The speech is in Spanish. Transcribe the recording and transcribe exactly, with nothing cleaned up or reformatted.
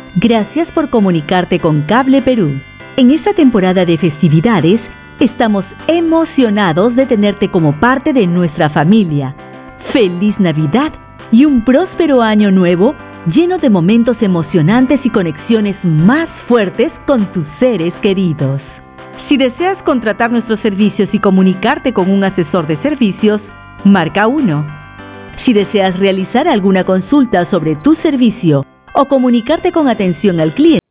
Gracias por comunicarte con Cable Perú. En esta temporada de festividades, estamos emocionados de tenerte como parte de nuestra familia. ¡Feliz Navidad y un próspero año nuevo lleno de momentos emocionantes y conexiones más fuertes con tus seres queridos! Si deseas contratar nuestros servicios y comunicarte con un asesor de servicios, marca uno. Si deseas realizar alguna consulta sobre tu servicio o comunicarte con atención al cliente,